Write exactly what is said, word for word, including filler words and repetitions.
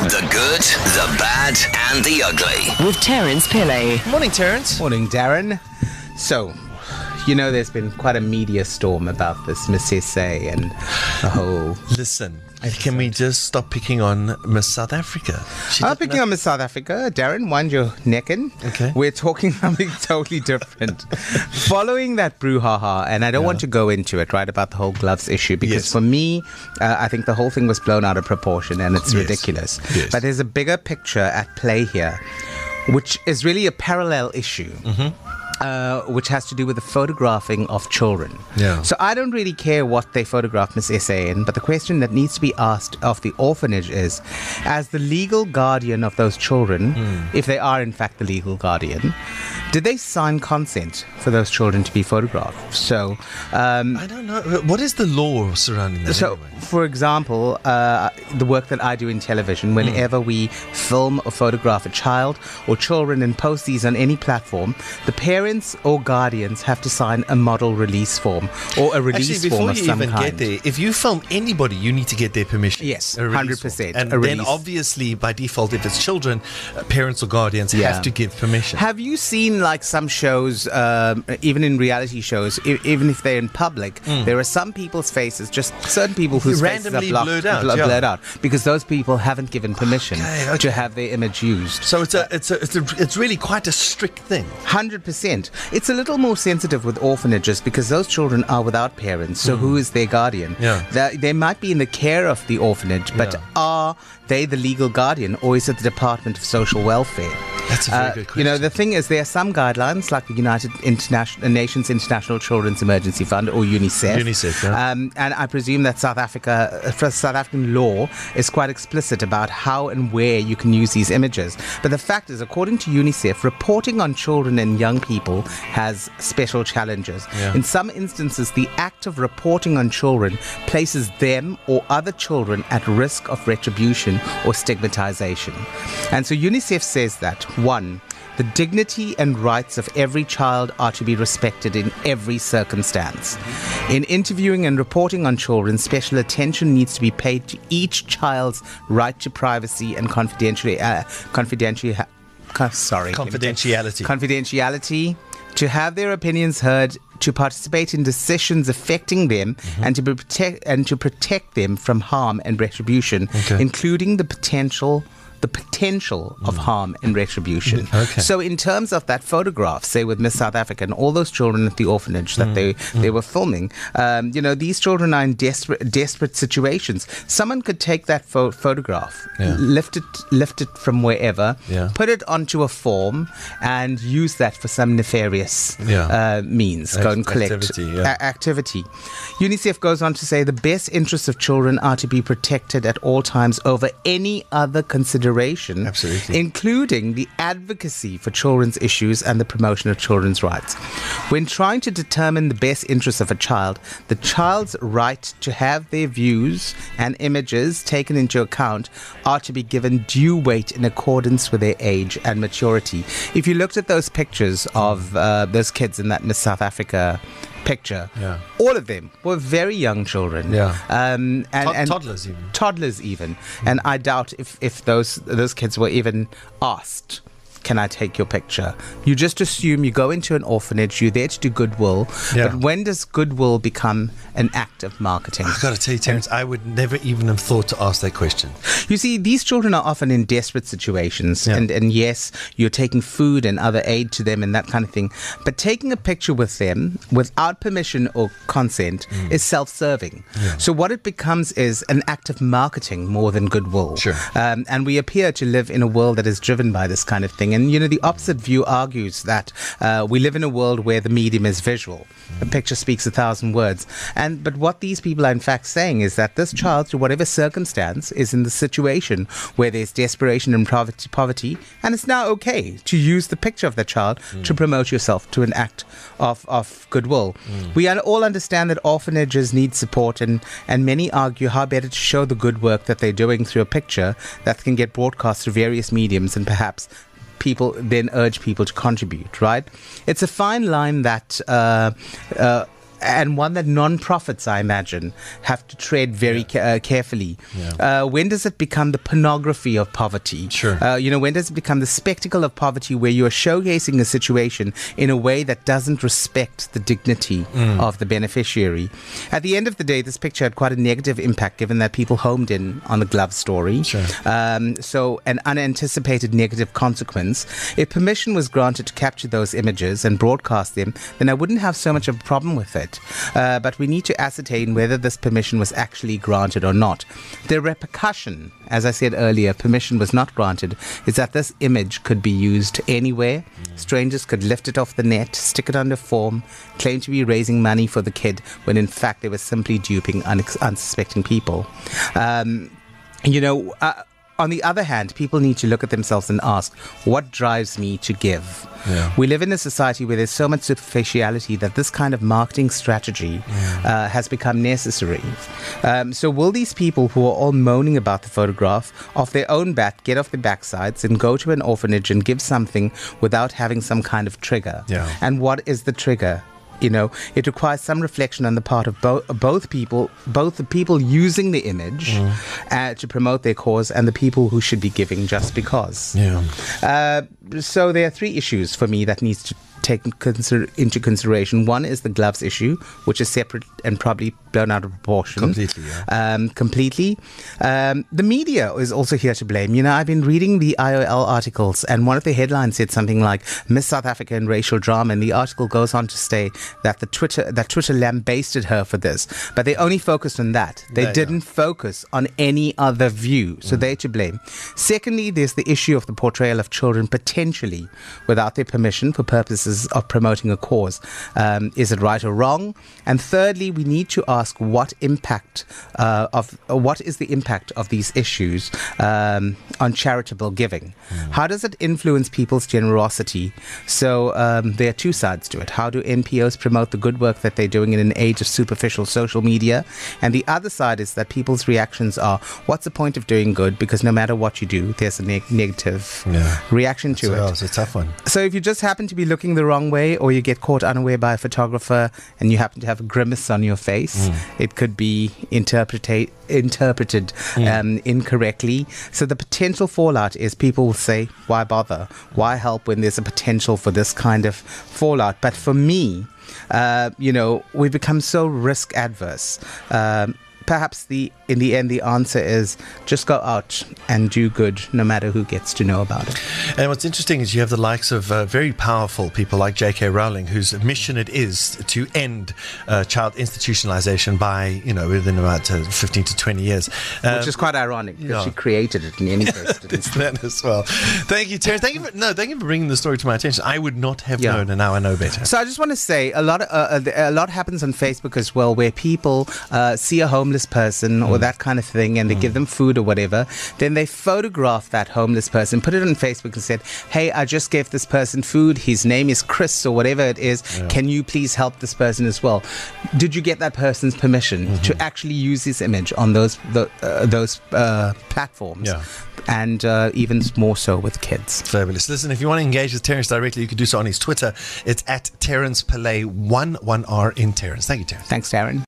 The good, the bad, and the ugly. With Terence Pillay. Morning, Terence. Morning, Darren. So, you know, there's been quite a media storm about this Miss S A and the whole... Listen, can we just stop picking on Miss South Africa? She I'm did picking not- on Miss South Africa. Darren, wind your neck in. Okay. We're talking something totally different. Following that brouhaha, and I don't Yeah. want to go into it, right, about the whole gloves issue, because Yes. for me, uh, I think the whole thing was blown out of proportion and it's Yes. ridiculous. Yes. But there's a bigger picture at play here, which is really a parallel issue. Mm-hmm. Uh, which has to do with the photographing of children. Yeah. So I don't really care what they photograph Miss S A in, but the question that needs to be asked of the orphanage is, as the legal guardian of those children, Mm. if they are in fact the legal guardian, did they sign consent for those children to be photographed? So, um, I don't know. What is the law surrounding that so, anyway? for example, uh, the work that I do in television, whenever we film or photograph a child or children and post these on any platform, the parents or guardians have to sign a model release form or a release Actually, form before of you some even kind. get there, if you film anybody, you need to get their permission. Yes, A release one hundred form. percent, And a then release. obviously, by default, if it's children, uh, parents or guardians Yeah. have to give permission. Have you seen like some shows, um, even in reality shows, e- even if they're in public, there are some people's faces, just certain people whose faces are Randomly blocked, blurred out, bl- yeah. blurred out, because those people haven't given permission Okay, okay. to have their image used. so it's a, it's a, it's a, it's really quite a strict thing. one hundred percent. It's a little more sensitive with orphanages because those children are without parents. So who is their guardian? Yeah. They, they might be in the care of the orphanage, but Yeah. are they the legal guardian, or is it the Department of Social Welfare? That's a very Uh, good You know, question. the thing is, there are some guidelines like the United International Nations International Children's Emergency Fund, or UNICEF. UNICEF, yeah. Um, and I presume that South Africa, uh, South African law is quite explicit about how and where you can use these images. But the fact is, according to UNICEF, reporting on children and young people has special challenges. Yeah. In some instances, the act of reporting on children places them or other children at risk of retribution or stigmatization. And so UNICEF says that, one, the dignity and rights of every child are to be respected in every circumstance. In interviewing and reporting on children, special attention needs to be paid to each child's right to privacy and confidentiality. Uh, confidentiality. Uh, sorry. Confidentiality. Confidentiality, to have their opinions heard, to participate in decisions affecting them, Mm-hmm. and to be protect and to protect them from harm and retribution, Okay. including the potential the potential of harm and retribution. Okay. So in terms of that photograph, say with Miss South Africa and all those children at the orphanage that they, they were filming, um, you know, these children are in desperate desperate situations. Someone could take that pho- photograph, Yeah. lift it lift it from wherever, Yeah. put it onto a form and use that for some nefarious Yeah. uh, means. Go and Act- collect activity, yeah. a- activity. UNICEF goes on to say the best interests of children are to be protected at all times over any other consideration, Absolutely. including the advocacy for children's issues and the promotion of children's rights. When trying to determine the best interests of a child, the child's right to have their views and images taken into account are to be given due weight in accordance with their age and maturity. If you looked at those pictures of uh, those kids in that Miss South Africa picture, Yeah. all of them were very young children. Yeah. Um, and, Tod- and toddlers even. Toddlers even. And I doubt if, if those those kids were even asked, can I take your picture? You just assume you go into an orphanage, you're there to do goodwill. Yeah. But when does goodwill become an act of marketing? I've got to tell you, Terence, I would never even have thought to ask that question. You see, these children are often in desperate situations. Yeah. And, and yes, you're taking food and other aid to them and that kind of thing. But taking a picture with them without permission or consent Mm. is self-serving. So what it becomes is an act of marketing more than goodwill. Sure. Um, and we appear to live in a world that is driven by this kind of thing. And, you know, the opposite view argues that uh, we live in a world where the medium is visual. A picture speaks a thousand words. And but what these people are in fact saying is that this child, through whatever circumstance, is in the situation where there's desperation and poverty, poverty and it's now okay to use the picture of the child mm. to promote yourself to an act of, of goodwill. Mm. We un- all understand that orphanages need support, and, and many argue how better to show the good work that they're doing through a picture that can get broadcast through various mediums and perhaps people then urge people to contribute, right? It's a fine line that uh, uh, and one that non-profits, I imagine, have to tread very ca- uh, carefully. Yeah. Uh, when does it become the pornography of poverty? Sure. Uh, you know, when does it become the spectacle of poverty where you are showcasing a situation in a way that doesn't respect the dignity mm. of the beneficiary? At the end of the day, this picture had quite a negative impact given that people homed in on the glove story. Sure. Um, so an unanticipated negative consequence. If permission was granted to capture those images and broadcast them, then I wouldn't have so much of a problem with it. Uh, but we need to ascertain whether this permission was actually granted or not. The repercussion, as I said earlier, permission was not granted, is that this image could be used anywhere. Mm. Strangers could lift it off the net, stick it under form, claim to be raising money for the kid, when in fact they were simply duping unex- unsuspecting people. Um, you know, uh, on the other hand, people need to look at themselves and ask, what drives me to give? Yeah. We live in a society where there's so much superficiality that this kind of marketing strategy yeah. uh, has become necessary. Um, so will these people who are all moaning about the photograph off their own bat get off their backsides and go to an orphanage and give something without having some kind of trigger? Yeah. And what is the trigger? You know, it requires some reflection on the part of bo- both people, both the people using the image mm. uh, to promote their cause and the people who should be giving just because. Yeah. Uh, so there are three issues for me that needs to take consider- into consideration. One is the gloves issue, which is separate and probably blown out of proportion. Completely, yeah. Um, completely. Um, the media is also here to blame. You know, I've been reading the I O L articles, and one of the headlines said something like Miss South Africa and racial drama, and the article goes on to say that the Twitter that Twitter lambasted her for this, but they only focused on that. They yeah, didn't yeah. focus on any other view, so mm. they're to blame. Secondly, there's the issue of the portrayal of children potentially without their permission for purposes of promoting a cause. Um, is it right or wrong? And thirdly, we need to ask what impact uh, of uh, what is the impact of these issues um, on charitable giving? Mm. How does it influence people's generosity? So um, there are two sides to it. How do N P Os promote the good work that they're doing in an age of superficial social media? And the other side is that people's reactions are, what's the point of doing good? Because no matter what you do, there's a neg- negative yeah. reaction to That's it. A, it's a tough one. So if you just happen to be looking the wrong way, or you get caught unaware by a photographer and you happen to have a grimace on your face, mm. it could be interpreta- interpreted mm. um, incorrectly. So the potential fallout is people will say, why bother? Why help when there's a potential for this kind of fallout? But for me, uh, you know, we've become so risk adverse. Um, Perhaps the in the end the answer is just go out and do good no matter who gets to know about it. And what's interesting is you have the likes of uh, very powerful people like J K Rowling, whose mission it is to end uh, child institutionalization by, you know, within about uh, fifteen to twenty years. Um, Which is quite ironic because yeah. she created it in any case. It's that as well. Thank you, Terence. Thank you for, no, thank you for bringing the story to my attention. I would not have yeah. known, and now I know better. So I just want to say a lot, uh, a lot happens on Facebook as well, where people uh, see a homeless person mm. or that kind of thing, and they mm. give them food or whatever. Then they photograph that homeless person, put it on Facebook and said, hey, I just gave this person food. His name is Chris or whatever it is. Yeah. Can you please help this person as well? Did you get that person's permission mm-hmm. to actually use this image on those the, uh, those uh, platforms? Yeah. And uh, even more so with kids. Fabulous. Listen, if you want to engage with Terence directly, you can do so on his Twitter. It's at Terence Pillay, one, one R in Terence. Thank you, Terence. Thanks, Darren.